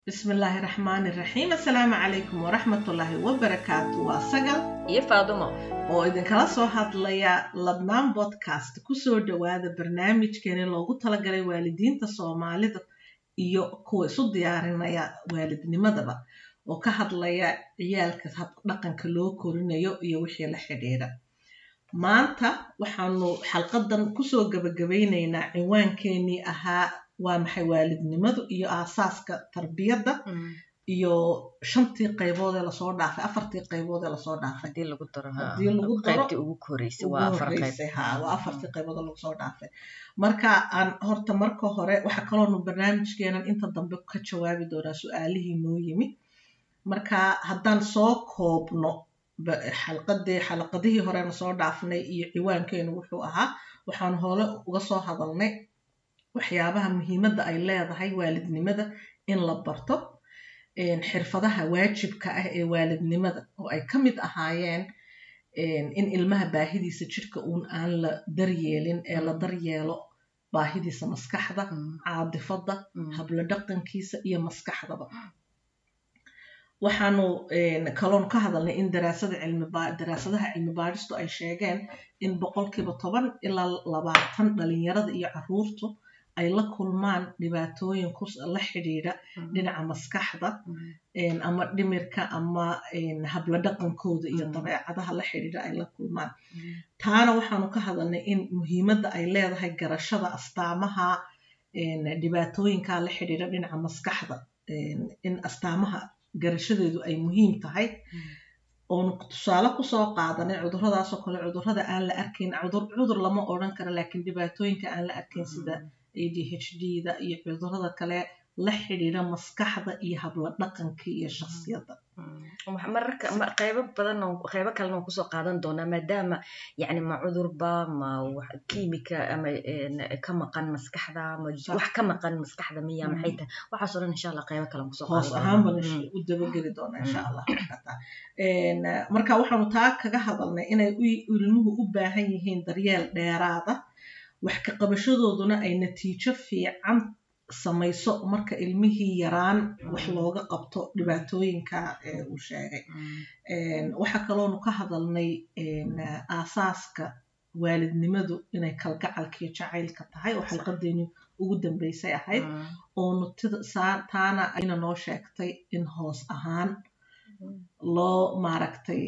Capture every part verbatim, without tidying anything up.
بسم الله الرحمن الرحيم. السلام عليكم ورحمة الله وبركاته. وسجل iyo Faadumo oo idin kala soo hadlaya Ladnaan podcast ku soo dhawaada barnaamijkeena loogu talagalay waalidiinta Soomaalida iyo kuwa isu diyaarinaya waalidnimadaba oo ka hadlaya ciyaalka hab dhaqanka loo korinayo iyo wixii la xiriira. maanta waxaanu xalqadan ku soo gabagabeynaynaa ciwaankeenii ahaa waa maxay waalidnimadu iyo aasaaska tarbiyadda iyo shantii qaybood ee la soo dhaafay afartii qaybood ee la soo dhaafay hadii lagu daro hadii lagu daro qaybtii ugu koreysay waa afar qayb ha waa afartii qaybood lagu soo dhaafay marka aan horta marka hore waxa kale oo barnaamijkeenan inta dambe ka jawaabi doonaa su'aalihii noo yimi marka haddaan soo koobno xalqadii xalqadihii hore na soo dhaafnay iyo ciwaankeenu wuxuu ahaa waxaan hore uga soo hadalnay waxyaabaha muhiimadda ay leedahay waalidnimada in la barto xirfadaha waajibka ah ee waalidnimada oo ay ka mid ahaayeen in ilmaha baahidiisa jidhka uun aan la daryeelin ee la daryeelo baahidiisa maskaxda caadifada habla dhaqankiisa iyo maskaxdaba waxaanu kaloon ka hadalnay in daraasada cilmi daraasadaha cilmi baadhistu ay sheegeen in boqolkiiba toban ilaa labaatan dhalinyarada iyo caruurtu ay la kulmaan dhibaatooyin la xidhiidha dhinaca maskaxda ama dhimirka ama habla dhaqankooda iyo dabeecadaha la xidhiidha ay la kulmaan taana waxaanu ka hadalnay in muhiimadda ay leedahay garashada astaamaha dhibaatooyinka la xidhiidha dhinaca maskaxda in astaamaha garashadeedu ay muhiim tahay oonu tusaale kusoo qaadanay cuduradaasoo kale cudurada aan la arkayn cudur cudur lama odhan karo laakiin dhibaatooyinka aan la arkayn sida A D H D-da iyo cudurada kale la xidhiidha maskaxda iyo habla dhaqanka iyo shakhsiyadda mararka qaybo badan oo qaybo kale oo kusoo qaadan doona maadaama yani ma cudurba ma wax kiimika ama ka maqan maskaxda ma wax ka maqan maskaxda miya maxay tahay waxa soo insha Allah qaybo kale kusoo qaadan hoos ahaan baan u dabageli doona insha Allah een marka waxaanu taa kaga hadalnay inay ilmuhu u baahan yihiin daryeel dheeraada wax ka qabashadooduna ay natiijo fiican samayso marka ilmihii yaraan wax looga qabto dhibaatooyinka ee uu sheegay waxa kaloonu ka hadalnay aasaaska waalidnimadu inay kalgacalka iyo jacaylka tahay oo xalqadeeni ugu dambeysay ahayd oonu taana ayna noo sheegtay in hoos ahaan loo maaragtay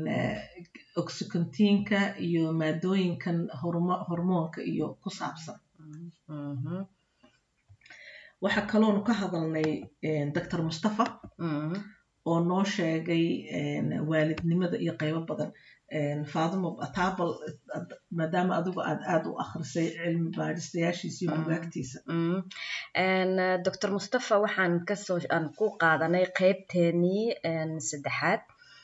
oxycontinka iyo maadooyinkan hormoonka iyo ku saabsan waxa kaloonu ka hadalnay doctor Mustafa oo noo sheegay waalidnimada iyo qaybo badan Faadumo taabal maadaama adigu aad aad u akhrisay cilmi baadhistayaashiisa iyo bugaagtiisa doctor Mustafa waxaan ka soo aan ku qaadanay qaybteeni saddexaad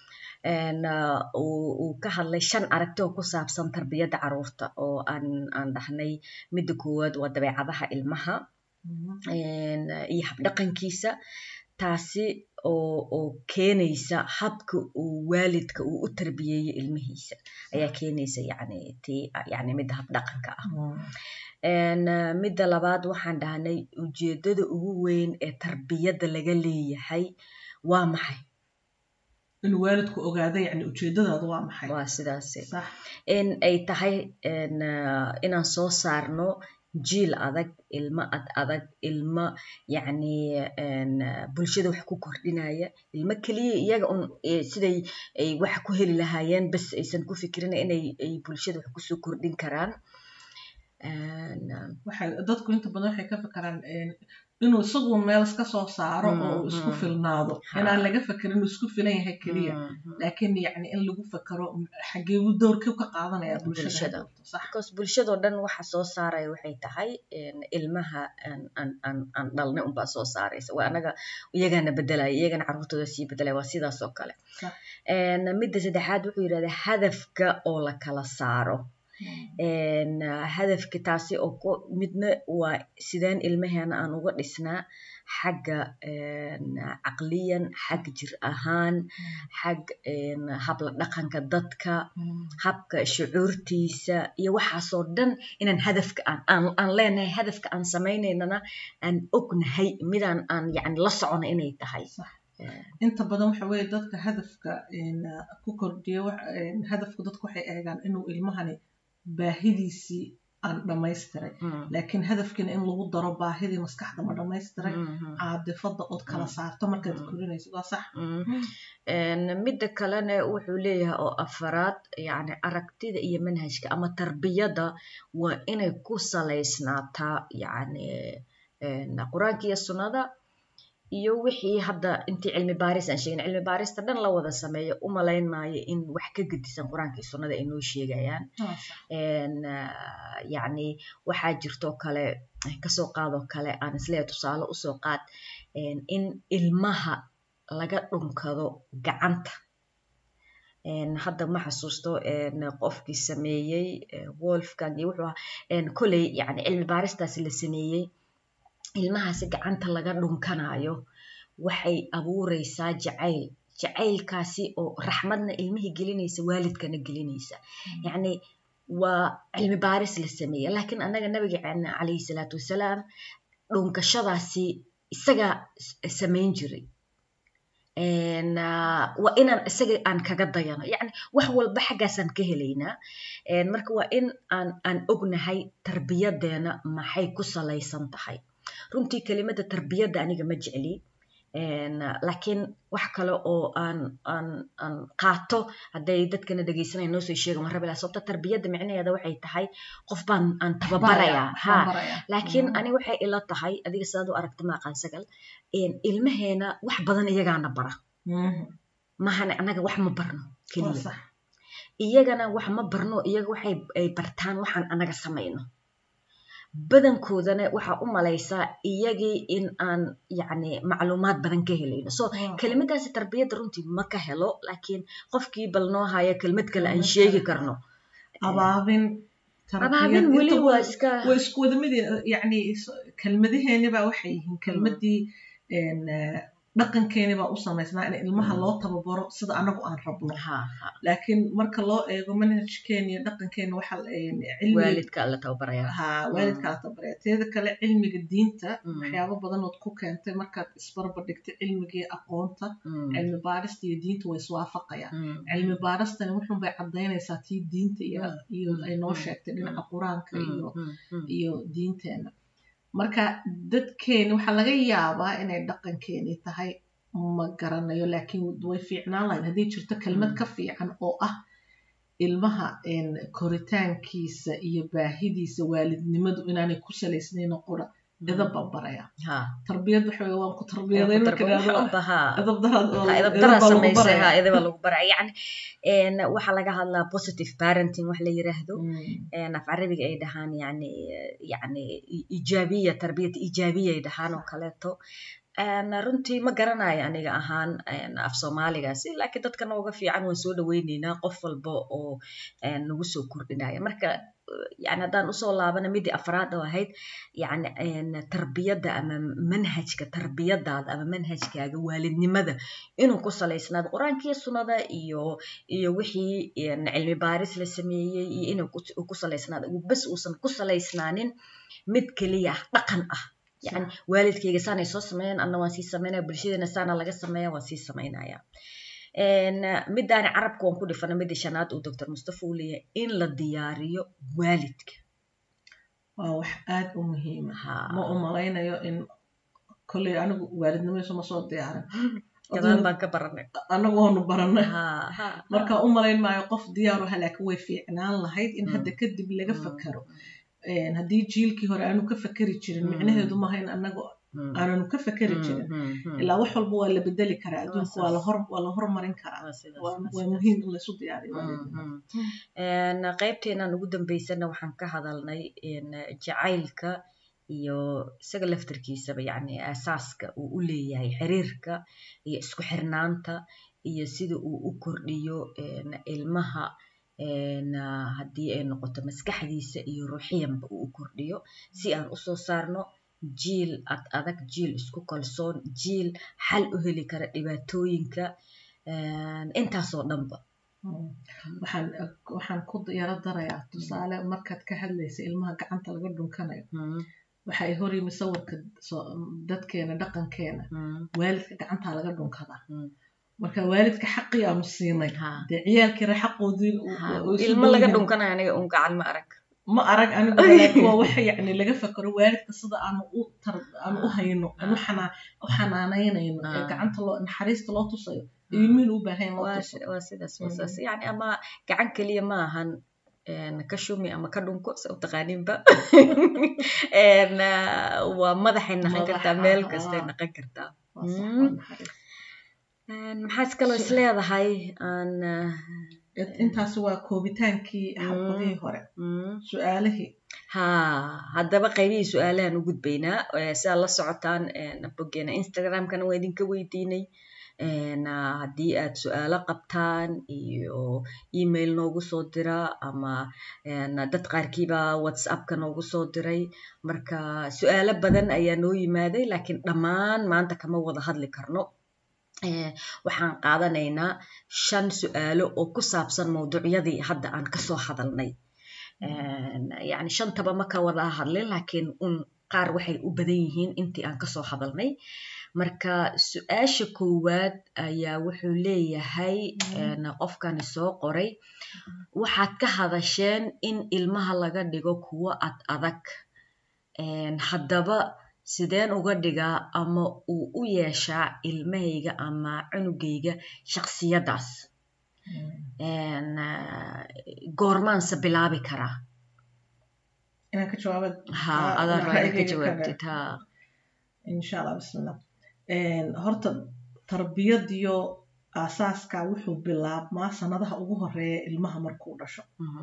uu ka hadlay shan aragti oo ku saabsan tarbiyadda caruurta oo aan aan dhahnay midda koowaad waa dabeecadaha ilmaha iyo habdhaqankiisa taasi oo oo keenaysa habka uu waalidka uu u tarbiyeeyo ilmihiisa ayaa keenaysa yani tii yani midda habdhaqanka ah midda labaad waxaan dhahnay ujeedada ugu weyn ee tarbiyadda laga leeyahay waa maxay in waalidku ogaado yani ujeedadaadu waa maxay waa sidaas in ay tahay inaan soo saarno jiil adag ilma ad adag ilma yani bulshada wax ku kordhinaya ilma kaliya iyaga un siday ay wax ku heli lahaayeen bas aysan ku fikirin inay ay bulshada wax ku soo kordhin karaan waxay dadku inta badan waxay ka fikiraan inuu isagu meel iska soo saaro oo uu isku filnaado inaan laga fikirin inuu isku filan yahay kaliya laakiin yani in lagu fikiro xagee uu doorka ka qaadanaya bulshada sax because bulshada oo dhan waxa soo saaray waxay tahay ilmaha aan aan aan dhalnay un baa soo saaraysa waa anaga iyagana bedelay iyagana caruurtooda sii bedelay waa sidaas oo kale midda saddexaad wuxuu yiraahdaa hadafka oo la kala saaro hadafki taasi oo midna waa sideen ilmaheena aan uga dhisnaa xagga caqliyan, xag jir ahaan, xag habla dhaqanka dadka, habka shucuurtiisa iyo waxaasoo dhan inaan hadafka aan leenahay, hadafka aan sameynaynana aan ognahay midaan aan yani la socono inay tahay. inta badan waxa weeye dadka hadafka ku kordhiyo hadafka dadku waxay eegaan inuu ilmahani baahidiisii aan dhamaystiray laakiin hadafkiina in lagu daro baahidii maskaxda ma dhamaystiray caadifada ood kala saarto markaad korinayso waa sax. midda kalena wuxuu leeyahay oo afaraad yani aragtida iyo manhajka ama tarbiyada waa inay ku salaysnaataa yani qur-aanka iyo sunnada iyo wixii hadda intii cilmi baaris aan sheegin cilmi baarista dhan la wada sameeyo u malayn maayo in wax ka gedisan qur-aanka iyo sunnada ay noo sheegayaan. yani waxaa jirto kale kasoo qaadoo kale aan isleeyahay tusaale usoo qaad in ilmaha laga dhunkado gacanta. hadda ma xasuusto qofkii sameeyey wolfgang iyo wuxuu ahaa koley yani cilmi baaristaasi la sameeyey ilmahaasi gacanta laga dhunkanayo waxay abuureysaa jacayl jacaylkaasi oo raxmadna ilmihii gelinaysa waalidkana gelinaysa yani waa cilmi baaris la sameeya laakiin anaga nabigeena calayhi salaatu wasalaam dhunkashadaasi isaga samayn jiray waa inaan isaga aan kaga dayano yani wax walba xaggaasaan ka helaynaa. marka waa in aan aan ognahay tarbiyadeena maxay ku salaysan tahay. runtii kelimada tarbiyadda aniga ma jecli laakiin wax kale oo aan aan aan qaato hadday dadkana dhegeysanaya noo soo sheega waan rabi lahaa sababta tarbiyadda micnaheeda waxay tahay qof baan aan tababarayaa ha laakiin ani waxay ila tahay adiga sidaad u aragta maaqaan sagal ilmaheena wax badan iyagaana bara mahana anaga wax ma barno keliya iyagana wax ma barno iyaga waxay ay bartaan waxaan anaga samayno badankoodana waxaa u malaysaa iyagii in aan yani macluumaad badan ka helayno so kelimadaasi tarbiyadda runtii ma ka helo laakiin qofkii bal noo haya kelmad kale aan sheegi karno abaabin abaabin weli waa iska waa isku wada mid yani kelmadaheeni baa waxay yihiin kelmadii dhaqankeeni baa u samaysnaa in ilmaha loo tababaro sida anagu aan rabno laakiin marka loo eego manhajkeeni iyo dhaqankeeni waxa waalidka la tababaraya ha waalidka la tababaraya teeda kale cilmiga diinta waxyaabo badan oo ku keentay markaad isbarbar dhigtay cilmiga aqoonta cilmi baarista iyo diinta way iswaafaqayaan cilmi baaristani wuxuu bay cadeynaysaa tii diinta iyo iyo ay noo sheegtay dhinaca quraanka iyo iyo diinteena. marka dadkeeni waxaa laga yaabaa inay dhaqankeeni tahay ma garanayo laakiin way fiicnaan lahayd haddii jirto kelmad ka fiican oo ah ilmaha koritaankiisa iyo baahidiisa waalidnimadu inaanay ku salaysnayn qura edab baan baraya tarbiyad waxa weeye waan ku tarbiyaday edaba lagu baraya yani waxaa laga hadlaa positive parenting wax la yiraahdo af carabiga ay dhahaan yani yani ijaabiya tarbiyad ijaabiya ay dhahaan oo kaleeto runtii ma garanayo aniga ahaan af soomaaligaasi laakiin dadka nooga fiican waan soo dhaweyneynaa qof walba oo nagu soo kordhinaya. marka yani haddaan usoo laabana midii afraad oo ahayd yani tarbiyadda ama manhajka tarbiyadaada ama manhajkaaga waalidnimada inuu ku salaysnaado qur-aanka iyo sunnada iyo iyo wixii cilmi baaris la sameeyey iyo inuu ku salaysnaado bas uusan ku salaysnaanin mid keliya dhaqan ah يعني والدكيga saanay soo sameeyaan anna waan sii sameynaya bulshadeena saana laga sameeyaa waan sii sameynaya midaan carabka waan ku dhifana midii shanaad uu doctor Mustafa uu leeyahay in la diyaariyo waalidka waa wax aad u muhiim ah ma u malaynayo in kulli anigu waalidnimadiisa ma soo diyaarin kadaan baan ka baranay anagu waanu baranay marka u malayn maayo qof diyaar u halaka way fiicnaan lahayd in hadda kadib laga fakaro haddii jiilkii hore aanu ka fakari jirin micnaheedu maaha in anagu aananu ka fakari jirin ilaa wax walba waa la bedeli karaa adduunka waa la hor waa la hormarin karaa waa muhiim in laysu diyaariyo qaybteenan ugu dambeysana waxaan ka hadalnay jacaylka iyo isaga laftarkiisaba yani asaaska uu u leeyahay xiriirka iyo isku xirnaanta iyo sida uu u kordhiyo ilmaha haddii ay noqoto maskaxdiisa iyo ruuxiyanba uu kordhiyo si aan usoo saarno jiil ad adag, jiil isku kalsoon, jiil xal u heli kara dhibaatooyinka intaasoo dhanba. waxaan waxaan ku yaro darayaa tusaale markaad ka hadlaysa ilmaha gacanta laga dhunkanayo waxay hor yimi sawirka dadkeena dhaqankeena waalidka gacantaa laga dhunkadaa marka waalidka xaqii aanu siinay dee ciyaalkiina xaqoodii ilmo laga dhunkanayo aniga un gacan ma arag ma arag anigu waa waxa yacni laga fakaro waalidka sida aanu u tar aanu u hayno aanu xanaa u xanaanaynayno ee gacanta loo naxariista loo tusayo ilmihiin u baahan loo tusayo waa sidaas waa sidaas yani ama gacan keliya ma ahan ka shumi ama ka dhunko sa u taqaaninba waa madaxay naqan kartaa meel kastay naqan kartaa. maxaad kaloo is leedahay aan intaas waa koobitaankii xalqadihii hore su-aalihii ha haddaba qaybihii su-aalahan u gudbaynaa sidaad la socotaan boggeena instagramkana waa idinka weydiinay haddii aad su-aalo qabtaan iyo email noogu soo dira ama dad qaarkiiba whatsappka noogu soo diray marka su-aalo badan ayaa noo yimaaday laakiin dhammaan maanta kama wada hadli karno. waxaan qaadanaynaa shan su-aalo oo ku saabsan mawduucyadii hadda aan kasoo hadalnay yani shantaba ma ka wada hadlin laakiin un qaar waxay u badan yihiin intii aan kasoo hadalnay. marka su-aasha koowaad ayaa wuxuu leeyahay qofkani soo qoray waxaad ka hadasheen in ilmaha laga dhigo kuwo ad adag haddaba sideen uga dhigaa ama uu u yeeshaa ilmahayga ama cunugayga shaksiyadaas goormaanse bilaabi karaa inaan ka jawaabad ha adaan raali ka jawaabtid ha insha allah bismillah horta tarbiyadiyo aasaaska wuxuu bilaabmaa sanadaha ugu horeeya ilmaha markuu dhasho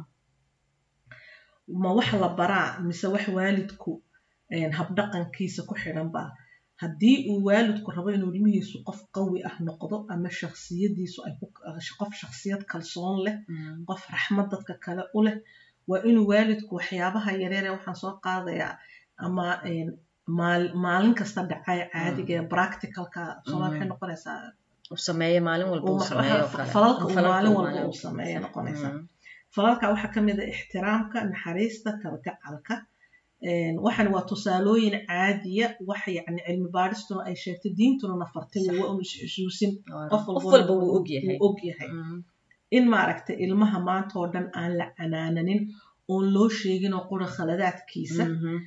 ma wax la baraa mise wax waalidku habdhaqankiisa ku xidhan ba haddii uu waalidku rabo inuu ilmihiisu qof qawi ah noqdo ama shaksiyadiisu ay qof shaksiyad kalsoon leh qof raxmad dadka kale u leh waa inuu waalidku waxyaabaha yareer ee waxaan soo qaadayaa ama maalin kasta dhacay caadiga ee practicalka soomaa waxay noqonaysaa u sameeyo maalin walba uu sameeyo falalka uu maalin walba uu sameeyo noqonaysaa falalka waxaa ka mid ah ixtiraamka naxariista kalgacalka waxaan waa tusaalooyin caadiya waxa yani cilmi baadhistuna ay sheegtay diintuna na fartay waa un isxusuusin qof walba uu og yahay in maaragtay ilmaha maanta oo dhan aan la canaananin oon loo sheegin oo qura khaladaadkiisa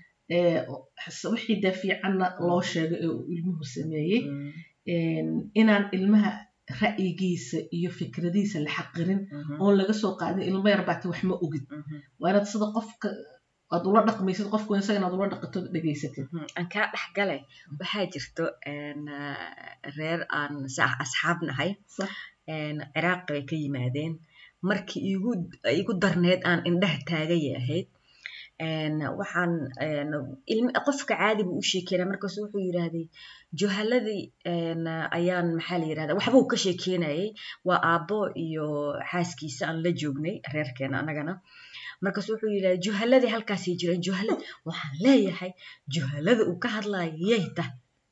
wixii dee fiicanna loo sheego ee uu ilmuhu sameeyey inaan ilmaha ra'yigiisa iyo fikradiisa la xaqirin oon laga soo qaadin ilmo yar baati wax ma ogid waa inaad sida qofka aad ula dhaqmaysid qofku isaga inaad ula dhaqato dhegaysatid aan kaa dhex galay waxaa jirto reer aan asxaab nahay ciraaq bay ka yimaadeen markii igu igu darneed aan indhaha taagay ahayd waxaan qofka caadi buu u sheekeynaa markaasu wuxuu yidhaahday juhaladii ayaan maxaa la yidhahda waxba uu ka sheekeynayay waa aabbo iyo xaaskiisa aan la joognay reerkeena anagana markaasu wuxuu yidhahday juhaladii halkaasay jireen juhalad waxaan leeyahay juhalada uu ka hadlayo yay tahay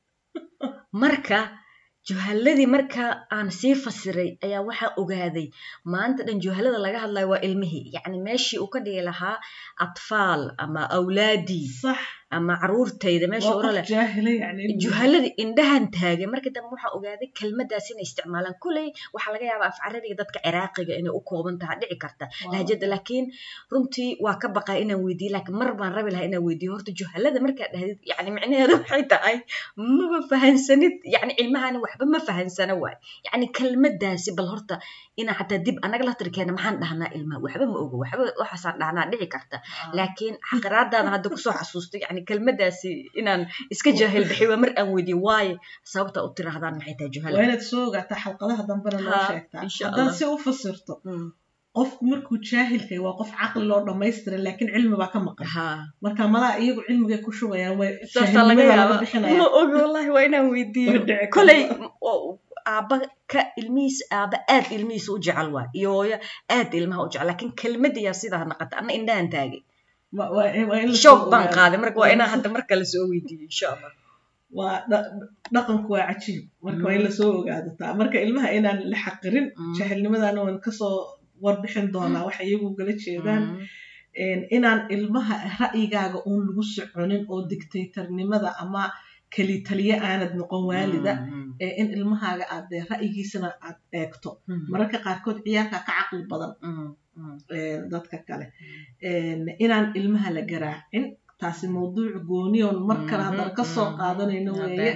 marka juhaladii marka aan sii fasiray ayaa waxaa ogaaday maanta dhan juhalada laga hadlayo waa ilmihii yacni meeshii uu ka dhigi lahaa atfaal ama awlaadii ama caruurtayda meesha orale juhaladii indhahan taagay markii dambe waxaa ogaaday kelmadaas inay isticmaalaan kuley waxaa laga yaabaa af carabiga dadka ciraaqiga inay u kooban tahay dhici karta lahjada laakiin runtii waa ka baqaa inaan weydiiyo laakiin mar baan rabi lahaa inaan weydiiyo horta juhalada markaa dhahdid yani micnaheedu waxay tahay maba fahansanid yani cilmahani waxba ma fahansana waay yani kelmadaasi bal horta inaa xataa dib anaga la tirkeena maxaan dhahnaa ilmaha waxba ma ogo waxba waxaasaan dhahnaa dhici karta laakiin xaqiraadaada hadda kusoo xasuustay yani kelmadaasi inaan iska jaahil bixiy waa mar aan weydiiyo waaye sababta u tiraahdaan maxay tahay juhala waa inaad soo ogaataa xalqadaha dambena noo sheegtaa haddaad si u fasirto qofku markuu jaahilkay waa qof caqli loo dhamaystiray laakiin cilmi baa ka maqan marka malaa iyagu cilmigay ku shubayaan way saasaa laga yaaba ma ogi wallahi waa inaan weydiiyo koley aaba ka ilmihiis aaba aad ilmihiis u jecel waa iyo hooyo aad ilmaha u jecel laakiin kelmadda yaa sidaa naqata anna indhahan taagay shoog baan qaaday marka waa inaan hadda marka la soo weydiiyo insha allah waa dhaqanku waa cajiib marka waa in lasoo ogaado taa marka ilmaha inaan la xaqirin jahilnimadana waan kasoo warbixin doonaa waxa iyagu gala jeedaan inaan ilmaha ra'yigaaga uun lagu soconin oo dictatornimada ama keli taliye aanad noqon waalida in ilmahaaga aad ra'yigiisana aad eegto mararka qaarkood ciyaalka ka caqli badan dadka kale inaan ilmaha la garaacin taasi mawduuc gooniyoon mar kale haddana kasoo qaadanayno weeye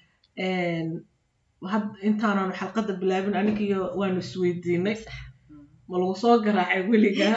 intaanan xalqadda bilaabin anigiyo waanu isweydiinay ma lagu soo garaacay weligaa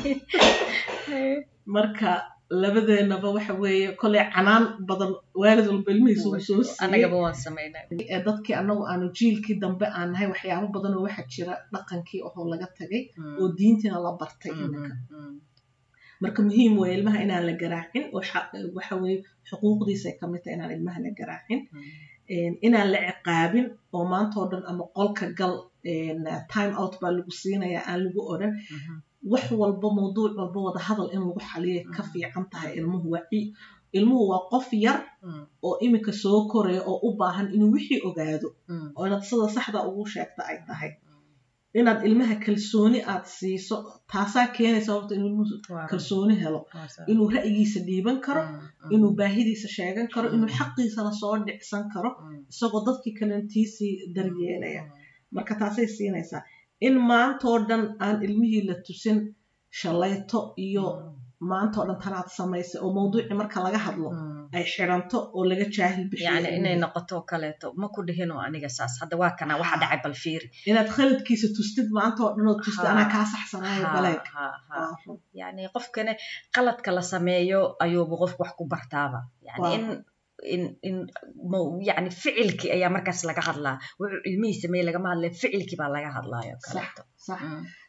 marka labadeenaba waxa weeye koley canaan badan waalid walba ilmihiisa uu soo siiyey dadkii annagu aanu jiilkii dambe aan nahay waxyaabo badan oo waxa jira dhaqankii oo laga tagay oo diintiina la bartay iminka marka muhiim weeye ilmaha inaan la garaacin waxa weeye xuquuqdiisay ka mid tahay inaan ilmaha la garaacin inaan la ciqaabin oo maanta oo dhan ama qolka gal time out baa lagu siinayaa aan lagu odhan wax walba mawduuc walba wada hadal in lagu xaliyay ka fiican tahay ilmuhu waa ilmuhu waa qof yar oo iminka soo koraya oo u baahan inuu wixii ogaado oo inaad sida saxda ugu sheegta ay tahay inaad ilmaha kalsooni aad siiso taasaa keenaysa horta inuu ilmuhu kalsooni helo inuu ra'yigiisa dhiiban karo inuu baahidiisa sheegan karo inuu xaqiisana soo dhicsan karo isagoo dadkii kalantiisii daryeelaya marka taasay siinaysaa in maantoo dhan aan ilmihii la tusin shalayto iyo maantoo dhan tanaad samaysay oo mawduuci marka laga hadlo ay xiranto oo laga jaahil bixiyo yani inay noqoto kaleeto ma ku dhihin oo aniga saas hadda waa kana waxa dhacay bal fiiri inaad khaladkiisa tustid maantoo dhan oo tustid anaa kaa saxsanaayo baleeg yani qofkana qaladka la sameeyo ayuuba qofku wax ku bartaaba yani in in in yani ficilkii ayaa markaas laga hadlaa wuxuu ilmihii sameeyey lagama hadlay ficilkii baa laga hadlaayo kaleeto sax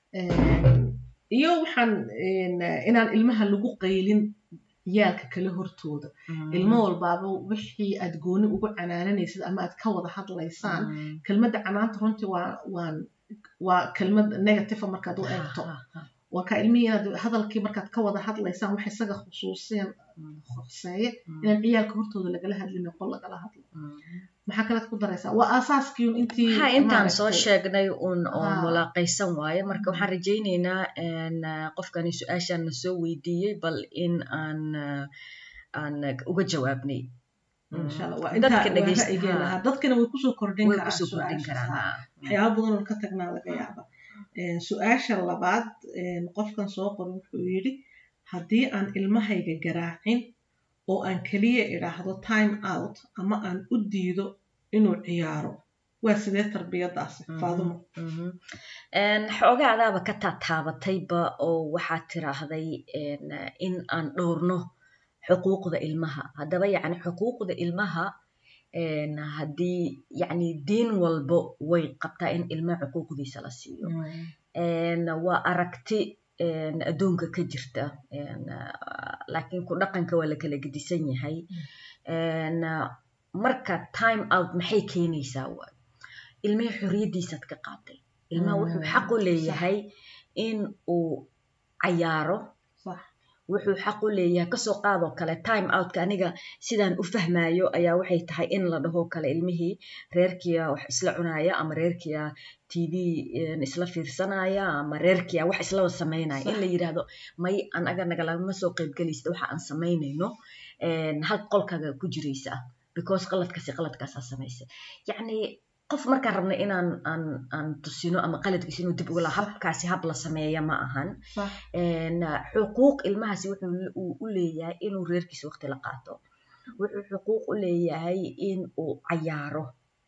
iyo waxaan inaan ilmaha lagu qaylin ciyaalka kale hortooda ilmo walbaaba wixii aad gooni ugu canaananaysid ama aad ka wada hadlaysaan kelmadda canaanta runtii waa waan waa kelmad negative markaad u eegto waa ka ilmihii inaad hadalkii markaad ka wada hadlaysaan wax isaga khusuusiyeen horseeye inaan ciyaalka hortooda lagala hadlin qol lagala hadlo maxaa kalead ku daraysaa waa aasaaskii intii ha intaan soo sheegnay un oo mulaaqaysan waaye marka waxaan rajaynaynaa qofkani su-aashaan na soo weydiiyey bal in aan aan uga jawaabnay dadkana way kusoo kordhin karaan waxyaaba badan oo ka tagnaa laga yaaba su-aasha labaad qofkan soo qoray wuxuu yidhi haddii aan ilmahayga garaacin oo aan keliya idhaahdo time out ama aan u diido inuu ciyaaro waa sidee tarbiyadaasi faadumo xoogaadaaba ka taataabatayba oo waxaad tiraahday in aan dhowrno xuquuqda ilmaha haddaba yani xuquuqda ilmaha haddii yani diin walbo way qabtaa in ilmaha xuquuqdiisa la siiyo waa aragti adduunka ka jirta laakiin ku dhaqanka waa la kala gedisan yahay marka time out maxay keenaysaa waay ilmaha xorriyaddiisaad ka qaatay ilmaha wuxuu xaq u leeyahay in uu cayaaro wuxuu xaq u leeyahay kasoo qaadoo kale time outka aniga sidaan u fahmaayo ayaa waxay tahay in la dhaho kale ilmihii reerkiya wax isla cunaya ama reerkiya t v isla fiirsanaya ama reerkiya wax isla samaynaya in la yidhaahdo may anaga nagalama soo qaybgelaysid waxa aan samaynayno hal qolkaaga ku jiraysa because qaladkaasi qaladkaasaa samaysay yacni qof markaan rabna inaan aan aan tusino ama qaladkiisa inuu dib ugala habkaasi hab la sameeya ma ahan xuquuq ilmahaasi wuxuu u leeyahay inuu reerkiisa waqti la qaato wuxuu xuquuq u leeyahay in uu cayaaro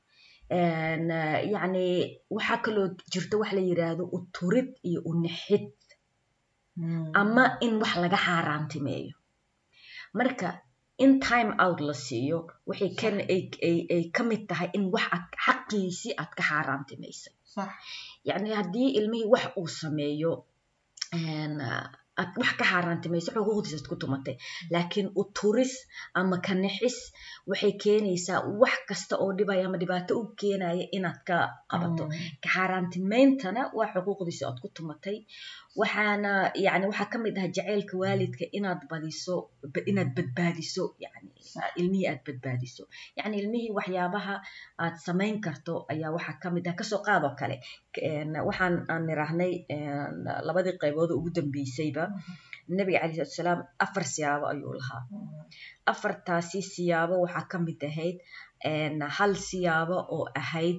yacni waxaa kaloo jirta wax la yidhaahdo u turid iyo u nixid ama in wax laga xaaraantimeeyo marka in time out la siiyo waxay kan ay ay ka mid tahay in wax aad xaqiisii aad ka xaaraantimaysay yacni haddii ilmihii wax uu sameeyo aad wax ka xaaraantimayso xuquuqdiisa aad ku tumatay laakiin u turis ama ka nixis waxay keenaysaa wax kasta oo dhibaya ama dhibaato u keenaya inaad ka qabato ka xaaraantimayntana waa xuquuqdiisa aad ku tumatay waxaana yani waxaa ka mid ah jacaylka waalidka inaad badiso inaad badbaadiso yani ilmihii aad badbaadiso yani ilmihii waxyaabaha aad samayn karto ayaa waxaa ka mid ah kasoo qaadoo kale waxaan aan nirahnay labadii qaybood ugu dambeysayba nabiga calayhi salaatu wasalaam afar siyaabo ayuu lahaa afartaasi siyaabo waxaa ka mid ahayd hal siyaabo oo ahayd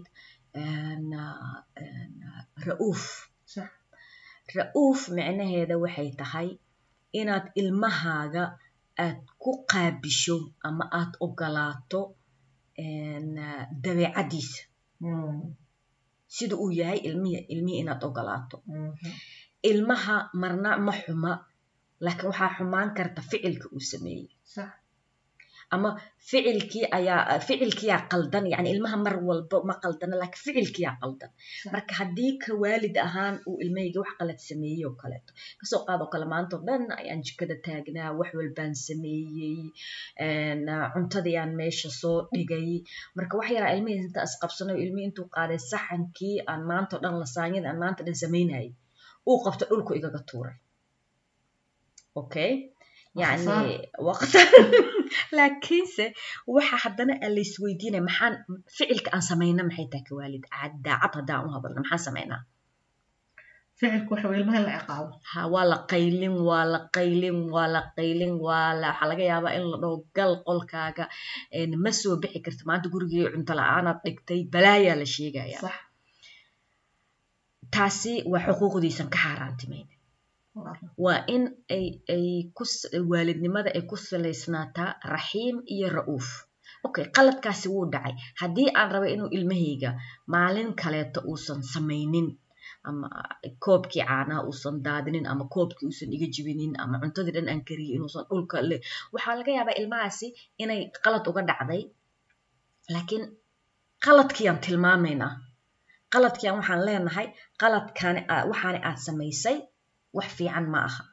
ra'uuf ra'uuf micnaheeda waxay tahay inaad ilmahaaga aad ku qaabisho ama aad ogolaato dabeecadiisa sida uu yahay ilmihii ilmihii inaad ogolaato ilmaha marna ma xuma laakiin waxaa xumaan karta ficilka uu sameeyey ama ficilkii ayaa ficilkiyaa qaldan yani ilmaha mar walba ma qaldana laakiin ficilkiyaa qaldan marka haddii ka waalid ahaan uu ilmahayga wax qalad sameeyey oo kaleeto kasoo qaadoo kale maanta oo dhan ayaan jikada taagnaa wax walbaan sameeyey cuntadii aan meesha soo dhigay marka wax yaraa ilmihii inta isqabsanayo ilmihii intuu qaaday saxankii aan maanta oo dhan lasaanyada aan maanta dhan samaynayay uu qabto dhulku igaga tuuray okay يعني وقت لكنse waxa hadana aan la isweydiinay maxaan ficilka aan sameeyna maxay tahay ka waalid caddaacad hadaan u hadalna maxaan sameeynaa ficilku waxa weeye ilmaha la ciqaabo ha waa la qaylin waa la qaylin waa la qaylin waa la waxa laga yaabaa in la dhaho gal qolkaaga een ma soo bixi karto maanta gurigii cunto la'aan aad dhigtay balaaya la sheegaya sax taasi waa xuquuqdiisan ka xaaraantimeyn waa in ay ay ku waalidnimada ay ku saleysnaataa raxiim iyo ra'uuf okay qaladkaasi wuu dhacay haddii aan rabo inuu ilmahayga maalin kaleeto uusan samaynin ama koobkii caanaha uusan daadinin ama koobkii uusan iga jibinin ama cuntadii dhan aan kariyay inuusan dhulka le waxaa laga yaabaa ilmahaasi inay qalad uga dhacday laakiin qaladkiiaan tilmaamaynaa qaladkiiaan waxaan leenahay qaladkaani waxaani aad samaysay wax fiican ma aha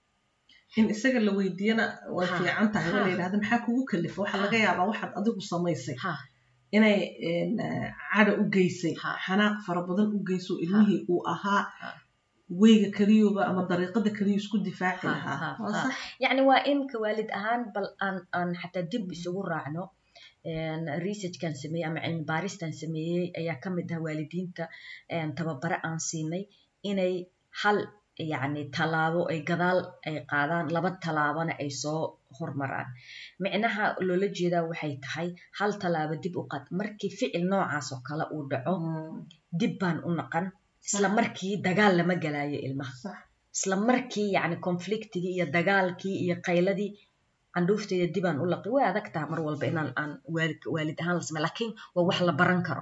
in isaga la weydiiyana way fiican tahay wala yiraahdo maxaa kugu kalifa waxa laga yaabaa waxaad adigu samaysay inay caada u geysay xanaaq fara badan u geyso ilmihii uu ahaa weyga kaliyuba ama dariiqada kaliyu isku difaaci lahaa yani waa in ka waalid ahaan bal aan aan xataa dib isugu raacno research kan sameeyay ama cilmi baaristan sameeyay ayaa ka mid ah waalidiinta tababare aan siinay inay hal يعني talaabo ay gadaal ay qaadaan laba talaabana ay soo hormaraan micnaha loola jeedaa waxay tahay hal talaabo dib u qaad markii ficil noocaas oo kale uu dhaco dib baan u naqan isla markii dagaal lama galaayo ilmaha isla markii yani conflictigi iyo dagaalkii iyo qayladii candhuufteeda dibaan u laqi way adag tahay mar walba inaan aan waalid waalid ahaan la sameeyo laakiin waa wax la baran karo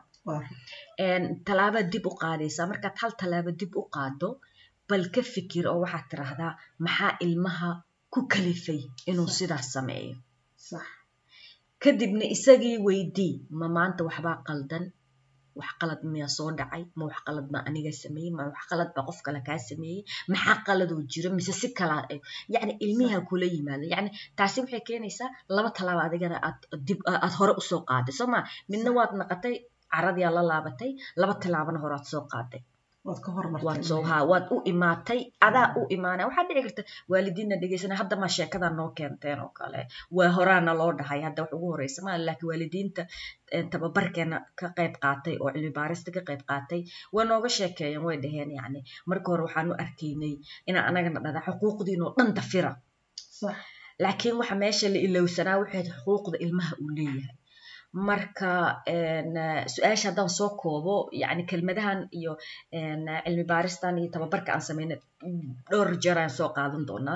talaaba dib u qaadaysaa markaad hal talaabo dib u qaado bal ka fikir oo waxaad tiraahdaa maxaa ilmaha ku kalifay inuu sidaas sameeyo sax kadibna isagii weydii ma maanta waxbaa qaldan wax qalad miyaa soo dhacay ma wax qalad ma aniga sameeyey ma wax qalad ba qof kale kaa sameeyey maxaa qalad uu jiro mise si kala yani ilmiha kula yimaado yani taasi waxay keenaysaa laba talaabo adigana aad dib aad hore u soo qaaday soo ma midna waad naqatay caradii la laabatay laba talaabana hore aad soo qaaday waad ka hormartay waad soo haa waad u imaatay adaa u imaanay waxaad dhici karta waalidiinna dhegeysanay hadda ma sheekada noo keenteen oo kale waa horaana loo dhahay hadda wax ugu horeysa ma laakiin waalidiinta tababarkeena ka qayb qaatay oo cilmi baarista ka qayb qaatay waa nooga sheekeeyeen way dhaheen yani marka hore waxaan u arkaynay inaan anagana dhada xuquuqdiinoo dhan dafira sax laakiin waxa meesha la ilowsanaa waxay xuquuqda ilmaha uu leeyahay marka su-aasha haddaan soo koobo yani kelmadahan iyo cilmi baaristan iyo tababarka aan sameynay dhowr jeer aan soo qaadan doonaa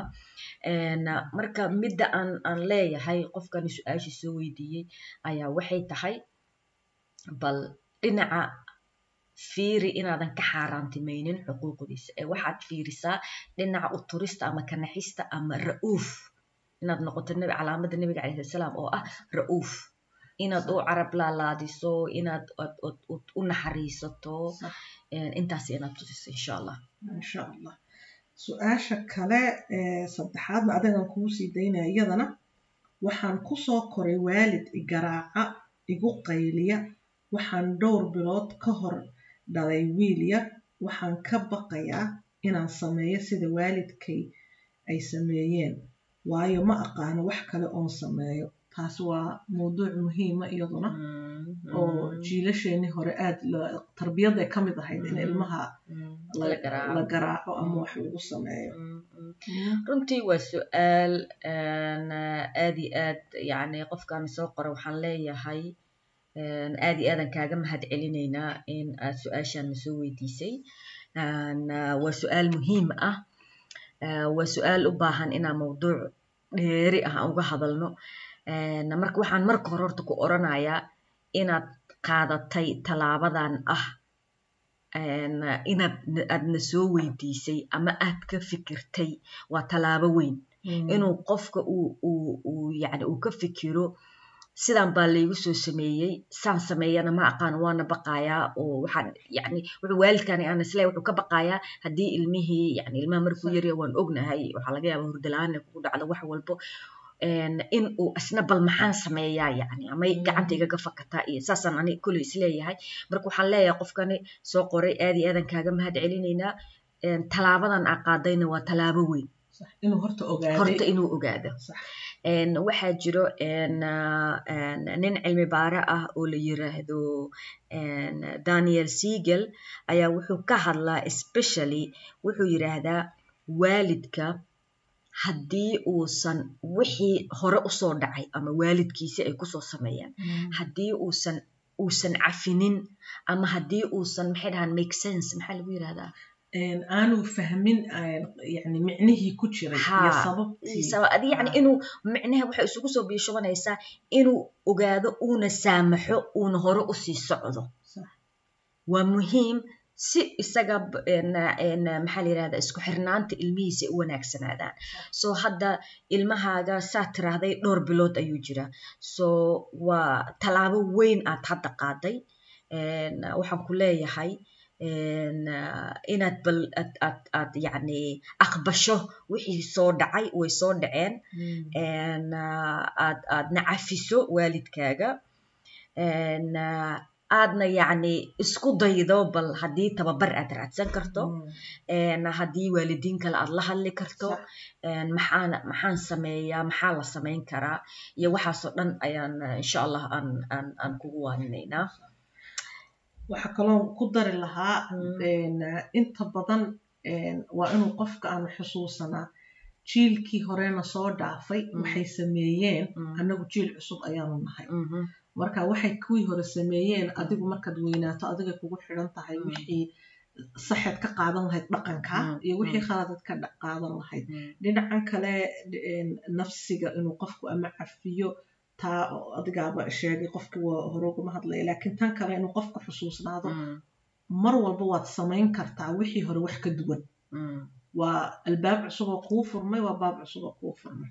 marka midda aan aan leeyahay qofkani su-aashii soo weydiiyey ayaa waxay tahay bal dhinaca fiiri inaadan ka xaaraantimaynin xuquuqdiisa ee waxaad fiirisaa dhinaca u turista ama kanaxista ama ra'uuf inaad noqoto calaamada nabiga calayhi salaam oo ah ra'uuf inaad u carab laalaadiso inaad u naxariisato intaas inaad tusiso insha allah insha allah su-aasha kale ee saddexaadna adigan kuu sii daynaya iyadana waxaan kusoo koray waalid igaraaca igu qayliya waxaan dhowr bilood ka hor dhalay wiil yar waxaan ka baqayaa inaan sameeyo sida waalidkay ay sameeyeen waayo ma aqaano wax kale oon sameeyo taas waa mawduuc muhiima iyaduna oo jiilasheenii hore aad tarbiyadda ay ka mid ahayd in ilmaha la garaaco ama wax lagu sameeyo runtii waa su-aal aad iyo aad yani qofkaan soo qora waxaan leeyahay aad iyo aadan kaaga mahad celinaynaa in aad su-aashaan nasoo weydiisay waa su-aal muhiim ah waa su-aal u baahan inaan mawduuc dheeri ah aan uga hadalno marka waxaan marka hore horta ku oranayaa inaad qaadatay talaabadan ah inaad aadna soo weydiisay ama aad ka fikirtay waa talaabo weyn inuu qofka uu uu uu yani uu ka fikiro sidaan baa laygu soo sameeyey saan sameeyana ma aqaan waana baqayaa oo waxaan yani wuxuu waalidkani aan isleeyahay wuxuu ka baqayaa haddii ilmihii yani ilmaha markuu yarya waan ognahay waxaa laga yaabaa hurdala-aan kugu dhacdo wax walbo in uu isna bal maxaan sameeyaa yani amay gacanta igaga fakataa iyo saasaan ani kuley isleeyahay marka waxaan leeyahay qofkani soo qoray aad iyo aadan kaaga mahad celinaynaa talaabadan aa qaadayna waa talaabo weyn inuu horta ogaado horta inuu ogaado waxaa jiro nin cilmi baare ah oo la yiraahdo Daniel Siegel ayaa wuxuu ka hadlaa especially wuxuu yiraahdaa waalidka haddii uusan wixii hore usoo dhacay ama waalidkiisi ay kusoo sameeyaan haddii uusan uusan cafinin ama haddii uusan maxay dhahaan make sense maxaa lagu yirahdaa aanu fahmin yani micnihii ku jiray iyo sababtii yani inuu micnaha waxay isugu soo biishobanaysaa inuu ogaado uuna saamaxo uuna hore usii socdo waa muhiim si isaga maxaa la yirahdaa isku xirnaanta ilmihiisa u wanaagsanaadaan so hadda ilmahaaga saa tiraahday dhowr bilood ayuu jiraa so waa talaabo weyn aad hadda qaaday waxaan ku leeyahay inaad bal aad aad aad yani aqbasho wixii soo dhacay way soo dhaceen aad aadna cafiso waalidkaaga aadna yani isku daydo bal haddii tababar aad raadsan karto haddii waalidiin kale aad la hadli karto maxaan maxaan sameeyaa maxaa la samayn karaa iyo waxaasoo dhan ayaan insha allah aan aan aan kugu waaninaynaa waxaa kaloo ku dari lahaa inta badan waa inuu qofka aanu xusuusanaa jiilkii horena soo dhaafay waxay sameeyeen annagu jiil cusub ayaanu nahay marka waxay kuwii hore sameeyeen adigu markaad weynaato adigay kugu xidhan tahay wixii saxeed ka qaadan lahayd dhaqanka iyo wixii khaladad ka qaadan lahayd dhinacan kale nafsiga inuu qofku ama cafiyo taa adigaaba sheegay qofkii waa hore uguma hadlaya laakiin tan kale inuu qofka xusuusnaado mar walba waad samayn kartaa wixii hore wax ka duwan waa albaab cusub oo kuu furmay waa baab cusub oo kuu furmay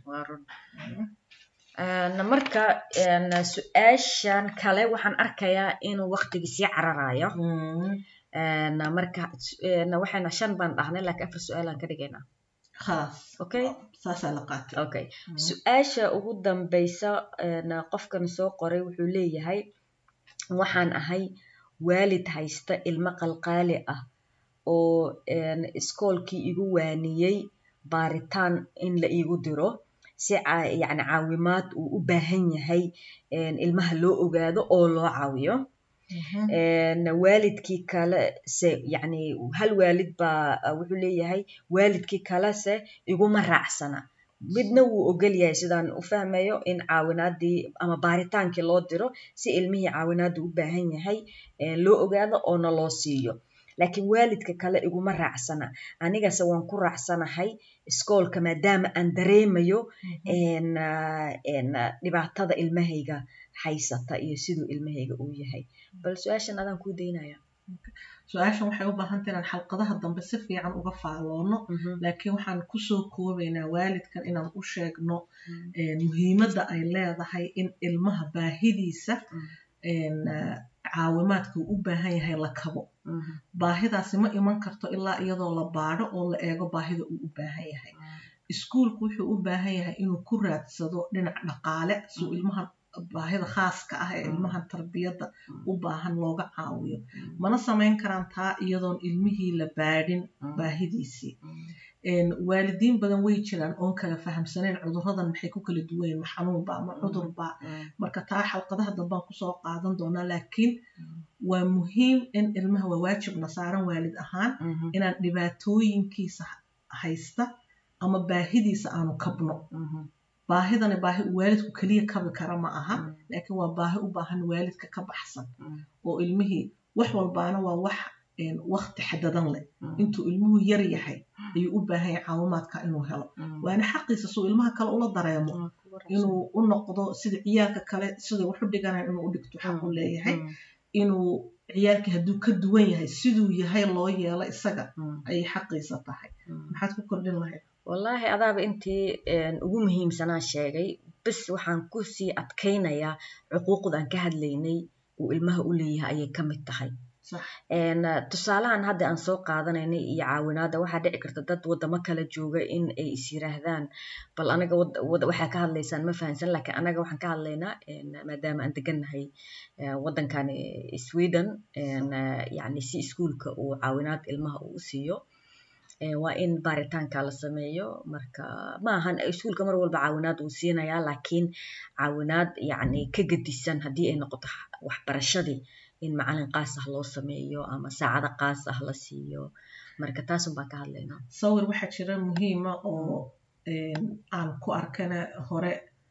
marka su-aashan kale waxaan arkayaa inuu waqtigii sii cararayo marka waxayna shan baan dhahnay laakiin afar su-aalaan ka dhigaynaa خلاص okay saasaa la qaatay okay su-aasha ugu dambaysa qofkan soo qoray wuxuu leeyahay waxaan ahay waalid haysta ilmo qalqaali ah oo iskoolkii igu waaniyey baaritaan in la iigu diro si yani caawimaad uu u baahan yahay ilmaha loo ogaado oo loo caawiyo waalidkii kale se yani hal waalid baa wuxuu leeyahay waalidkii kale se iguma raacsana midna wuu ogol yahay sidaan u fahmayo in caawinaadii ama baaritaankii loo diro si ilmihii caawinaadii u baahan yahay loo ogaado oona loo siiyo laakiin waalidka kale iguma raacsana anigase waan ku raacsanahay iskoolka maadaama aan dareemayo dhibaatada ilmahayga haysata iyo siduu ilmahayga uu yahay bal su-aashan adaan kuu daynaya su-aashan waxay u baahan tahay inaan xalqadaha dambe si fiican uga faaloono laakiin waxaan kusoo koobaynaa waalidkan inaan u sheegno muhiimadda ay leedahay in ilmaha baahidiisa caawimaadka uu u baahan yahay la kabo baahidaasi ma iman karto ilaa iyadoo la baadho oo la eego baahida uu u baahan yahay iskuulku wuxuu u baahan yahay inuu ku raadsado dhinac dhaqaale suu ilmahan baahida khaaska ah ee ilmahan tarbiyadda u baahan looga caawiyo mana samayn karaan taa iyadoon ilmihii la baadhin baahidiisii waalidiin badan way jiraan oon kala fahamsanayn cuduradan maxay ku kala duwayn ma xanuunba ma cudurba marka taa xalqadaha dambaan kusoo qaadan doonaa laakiin waa muhiim in ilmaha waa waajibna saaran waalid ahaan inaan dhibaatooyinkiisa haysta ama baahidiisa aanu kabno baahidana baahi uu waalidku keliya kabi kara ma aha laakiin waa baahi u baahan waalidka ka baxsan oo ilmihii wax walbaana waa wax waqti xadadan leh intuu ilmuhu yar yahay ayuu u baahan yahay caawimaadka inuu helo waana xaqiisa suu ilmaha kale ula dareemo inuu u noqdo sida ciyaalka kale sida wax u dhiganayo inuu u dhigto xaq u leeyahay inuu ciyaalkii hadduu ka duwan yahay siduu yahay loo yeelo isaga ayay xaqiisa tahay maxaad ku kordhin lahayd wallaahi adaaba intii ugu muhiimsanaa sheegay bas waxaan ku sii adkaynayaa xuquuqdan ka hadlaynay uu ilmaha u leeyahay ayay ka mid tahay tusaalahan hadda aan soo qaadanaynay iyo caawinaada waxaa dhici karta dad wadamo kala jooga in ay is yiraahdaan bal anaga waxaa ka hadlaysaan ma fahansan laakiin anaga waxaan ka hadlaynaa maadaama aan degannahay wadankan Sweden yani si iskuulka uu caawinaad ilmaha uu siiyo waa in baaritaanka la sameeyo marka ma ahan iskuulka mar walba caawinaad uu siinayaa laakiin caawinaad yani ka gedisan haddii ay noqoto waxbarashadii in macalin qaas ah loo sameeyo ama saacado qaas ah la siiyo marka taasun baan ka hadlaynaa sawir waxaa jira muhiima oo aan ku arkana hore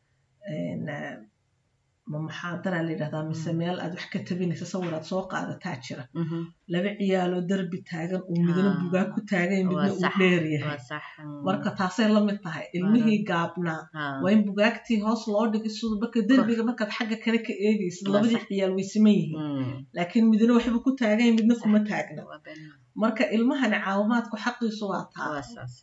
ma muxaadara la yidhahdaa mise meel aad wax ka tabinaysa sawir aad soo qaadataa jira laba ciyaaloo derbi taagan uu midna bugaag ku taagan midna uu dheer yahay marka taasay la mid tahay ilmihii gaabnaa waa in bugaagtii hoos loo dhigi siduu marka derbiga markaad xagga kale ka eegaysid labadii ciyaal way siman yihiin laakiin midna waxba ku taagan midna kuma taagna marka ilmahana caawimaadku xaqiisu waa taa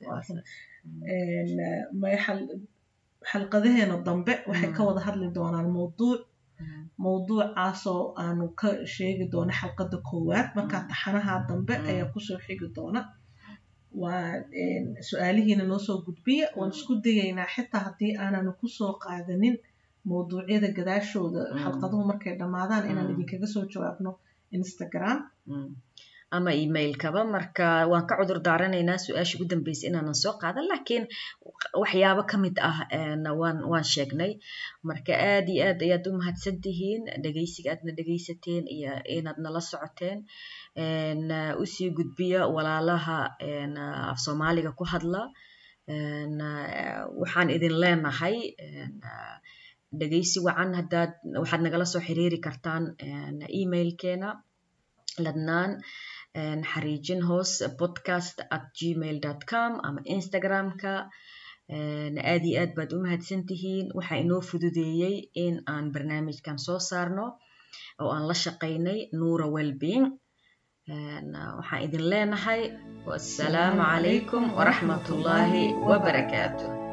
xalqadaheena dambe waxay ka wada hadli doonaan mowduuc mowduucaasoo aanu ka sheegi doono xalqada koowaad markaa taxanaha dambe ayaa kusoo xigi doona waa su-aalihiina noo soo gudbiya waan isku dayaynaa xitaa haddii aananu kusoo qaadanin mowduucyada gadaashooda xalqaduhu markay dhammaadaan inaan idinkaga soo jawaabno Instagram ama emailkaba marka waan ka cudur daaranaynaa su-aasha ugu dambeysay inaanan soo qaadan laakiin waxyaabo ka mid ah waan waan sheegnay marka aad iyo aad ayaad u mahadsan tihiin dhegaysiga aadna dhegaysateen iyo inaad nala socoteen usii gudbiya walaalaha af soomaaliga ku hadla waxaan idin leenahay dhegaysi wacan haddaad waxaad nagala soo xiriiri kartaan emailkeena ladnaan xariijin hoos podcast at gmail dot com ama instagramka aad iyo aad baad u mahadsan tihiin waxaa inoo fududeeyey in aan barnaamijkan soo saarno oo aan la shaqaynay Nuura Wellbeing waxaan idin leenahay wassalaamu calaykum waraxmatullaahi wabarakaatuh